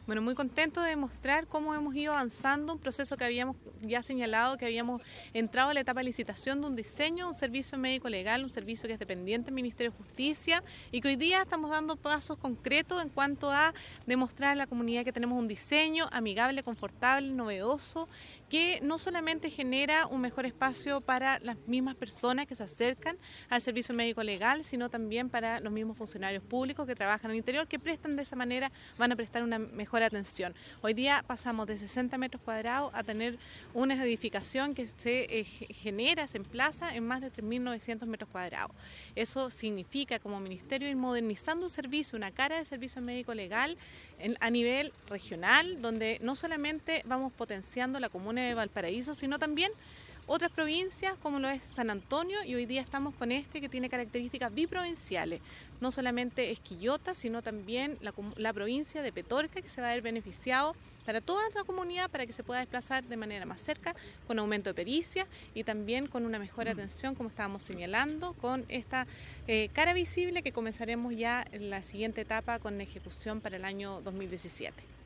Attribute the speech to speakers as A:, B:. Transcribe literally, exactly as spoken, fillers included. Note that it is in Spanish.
A: Bueno, muy contento de mostrar cómo hemos ido avanzando, un proceso que habíamos ya señalado, que habíamos entrado a la etapa de licitación de un diseño, un servicio médico legal, un servicio que es dependiente del Ministerio de Justicia y que hoy día estamos dando pasos concretos en cuanto a demostrar a la comunidad que tenemos un diseño amigable, confortable, novedoso, que no solamente genera un mejor espacio para las mismas personas que se acercan al servicio médico legal, sino también para los mismos funcionarios públicos que trabajan al interior, que prestan de esa manera, van a prestar una mejor atención. Hoy día pasamos de sesenta metros cuadrados a tener una edificación que se eh, genera, se emplaza en más de tres mil novecientos metros cuadrados. Eso significa como ministerio ir modernizando un servicio, una cara de servicio médico legal en, a nivel regional, donde no solamente vamos potenciando la comuna de Valparaíso, sino también otras provincias como lo es San Antonio, y hoy día estamos con este que tiene características biprovinciales, no solamente es Quillota, sino también la, la provincia de Petorca, que se va a ver beneficiado para toda la comunidad, para que se pueda desplazar de manera más cerca, con aumento de pericia y también con una mejor atención, como estábamos señalando, con esta eh, cara visible que comenzaremos ya en la siguiente etapa con ejecución para el año dos mil diecisiete.